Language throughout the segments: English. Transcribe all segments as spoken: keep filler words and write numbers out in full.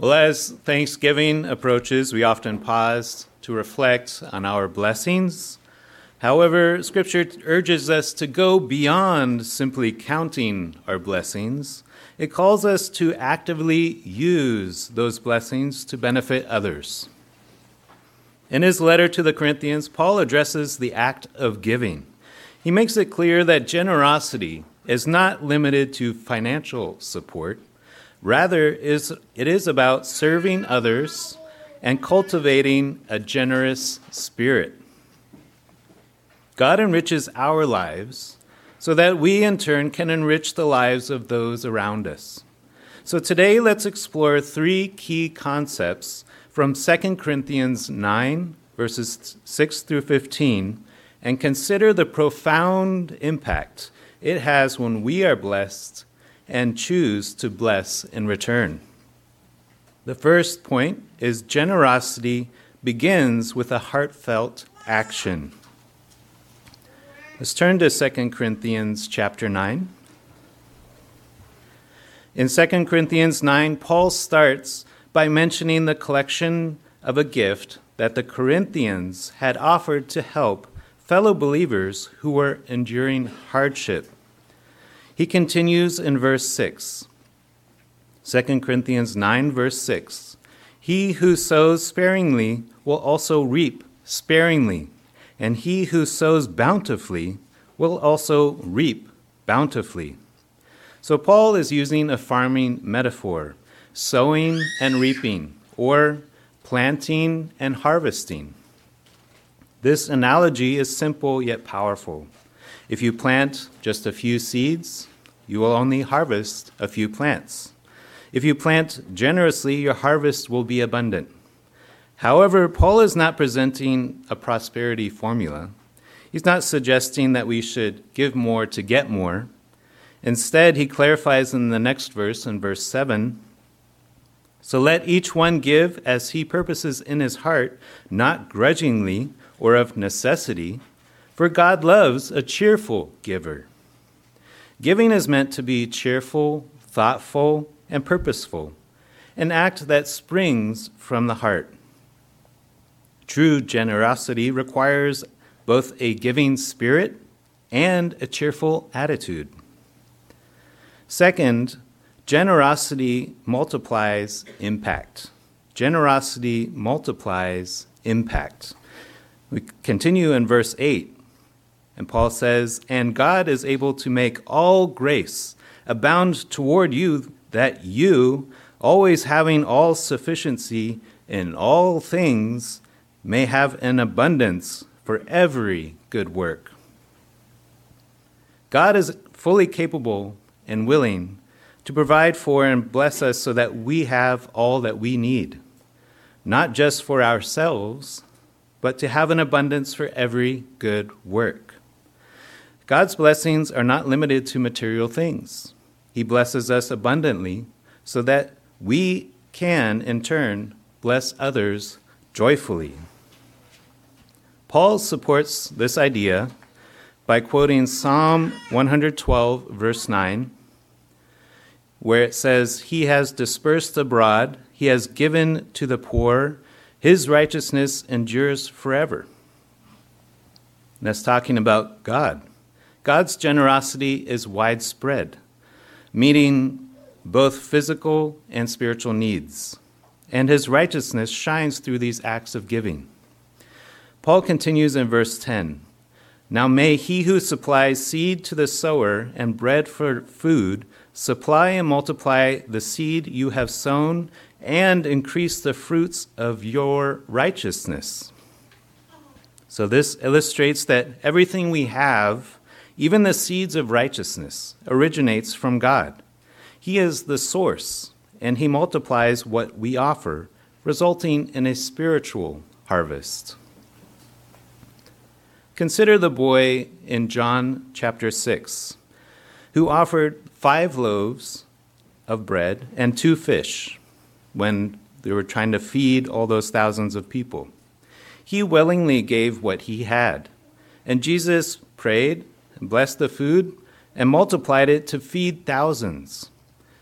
Well, as Thanksgiving approaches, we often pause to reflect on our blessings. However, Scripture urges us to go beyond simply counting our blessings. It calls us to actively use those blessings to benefit others. In his letter to the Corinthians, Paul addresses the act of giving. He makes it clear that generosity is not limited to financial support. Rather, is it is about serving others and cultivating a generous spirit. God enriches our lives so that we in turn can enrich the lives of those around us. So today let's explore three key concepts from Second Corinthians nine, verses six through fifteen, and consider the profound impact it has when we are blessed and choose to bless in return. The first point is generosity begins with a heartfelt action. Let's turn to Second Corinthians chapter nine. In Second Corinthians nine, Paul starts by mentioning the collection of a gift that the Corinthians had offered to help fellow believers who were enduring hardship. He continues in verse six. Second Corinthians nine, verse six. He who sows sparingly will also reap sparingly, and he who sows bountifully will also reap bountifully. So Paul is using a farming metaphor, sowing and reaping, or planting and harvesting. This analogy is simple yet powerful. If you plant just a few seeds, you will only harvest a few plants. If you plant generously, your harvest will be abundant. However, Paul is not presenting a prosperity formula. He's not suggesting that we should give more to get more. Instead, he clarifies in the next verse, in verse seven, so let each one give as he purposes in his heart, not grudgingly or of necessity, for God loves a cheerful giver. Giving is meant to be cheerful, thoughtful, and purposeful, an act that springs from the heart. True generosity requires both a giving spirit and a cheerful attitude. Second, generosity multiplies impact. Generosity multiplies impact. We continue in verse eight, and Paul says, and God is able to make all grace abound toward you, that you, always having all sufficiency in all things, may have an abundance for every good work. God is fully capable and willing to provide for and bless us so that we have all that we need, not just for ourselves, but to have an abundance for every good work. God's blessings are not limited to material things. He blesses us abundantly so that we can, in turn, bless others joyfully. Paul supports this idea by quoting Psalm one twelve, verse nine, where it says, he has dispersed abroad, he has given to the poor, his righteousness endures forever. And that's talking about God. God's generosity is widespread, meeting both physical and spiritual needs, and his righteousness shines through these acts of giving. Paul continues in verse ten, now may he who supplies seed to the sower and bread for food supply and multiply the seed you have sown and increase the fruits of your righteousness. So this illustrates that everything we have, even the seeds of righteousness, originates from God. He is the source, and he multiplies what we offer, resulting in a spiritual harvest. Consider the boy in John chapter six, who offered five loaves of bread and two fish when they were trying to feed all those thousands of people. He willingly gave what he had, and Jesus prayed and blessed the food and multiplied it to feed thousands.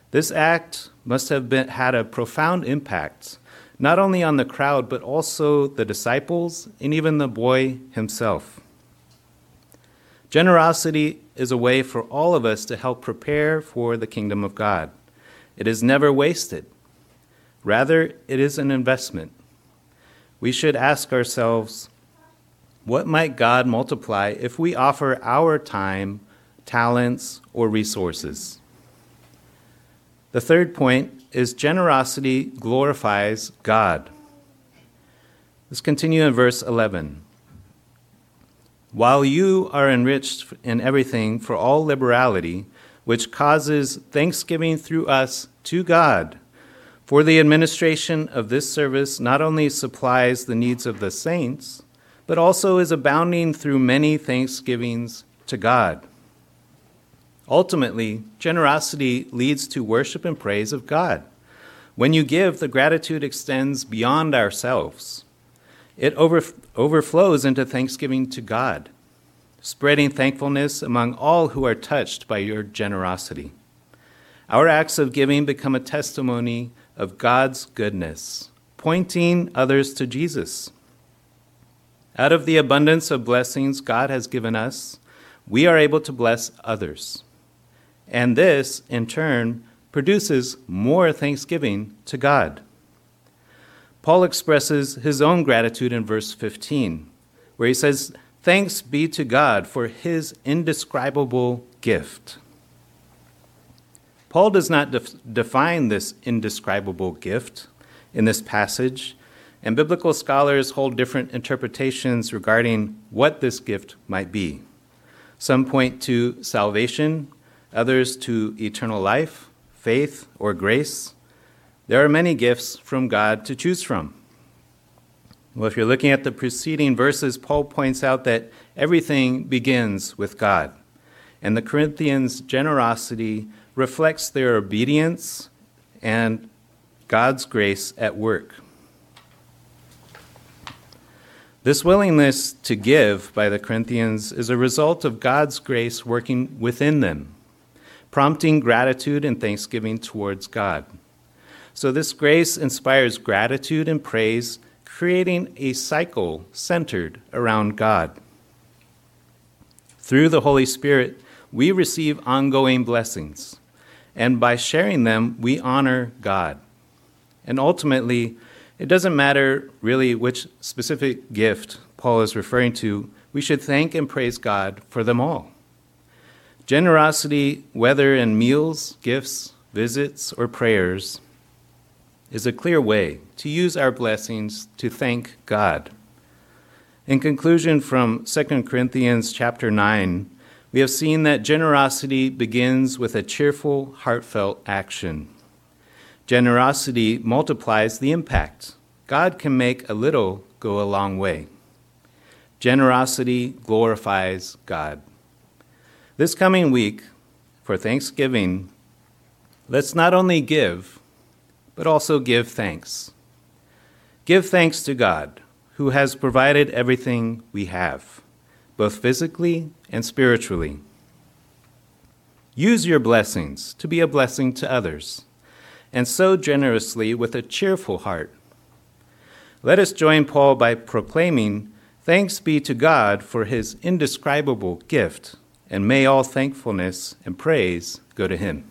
This act must have been, had a profound impact, not only on the crowd, but also the disciples and even the boy himself. Generosity is a way for all of us to help prepare for the kingdom of God. It is never wasted. Rather, it is an investment. We should ask ourselves, what might God multiply if we offer our time, talents, or resources? The third point is generosity glorifies God. Let's continue in verse eleven. While you are enriched in everything for all liberality, which causes thanksgiving through us to God, for the administration of this service not only supplies the needs of the saints, but also is abounding through many thanksgivings to God. Ultimately, generosity leads to worship and praise of God. When you give, the gratitude extends beyond ourselves. It over, overflows into thanksgiving to God, spreading thankfulness among all who are touched by your generosity. Our acts of giving become a testimony of God's goodness, pointing others to Jesus. Out of the abundance of blessings God has given us, we are able to bless others. And this, in turn, produces more thanksgiving to God. Paul expresses his own gratitude in verse fifteen, where he says, "Thanks be to God for his indescribable gift." Paul does not def- define this indescribable gift in this passage, and biblical scholars hold different interpretations regarding what this gift might be. Some point to salvation, others to eternal life, faith, or grace. There are many gifts from God to choose from. Well, if you're looking at the preceding verses, Paul points out that everything begins with God, and the Corinthians' generosity reflects their obedience and God's grace at work. This willingness to give by the Corinthians is a result of God's grace working within them, prompting gratitude and thanksgiving towards God. So this grace inspires gratitude and praise, creating a cycle centered around God. Through the Holy Spirit, we receive ongoing blessings, and by sharing them, we honor God. And ultimately, it doesn't matter really which specific gift Paul is referring to, we should thank and praise God for them all. Generosity, whether in meals, gifts, visits, or prayers, is a clear way to use our blessings to thank God. In conclusion from Second Corinthians chapter nine, we have seen that generosity begins with a cheerful, heartfelt action. Generosity multiplies the impact. God can make a little go a long way. Generosity glorifies God. This coming week, for Thanksgiving, let's not only give, but also give thanks. Give thanks to God, who has provided everything we have, both physically and spiritually. Use your blessings to be a blessing to others, and sow generously with a cheerful heart. Let us join Paul by proclaiming, "Thanks be to God for his indescribable gift, and may all thankfulness and praise go to him."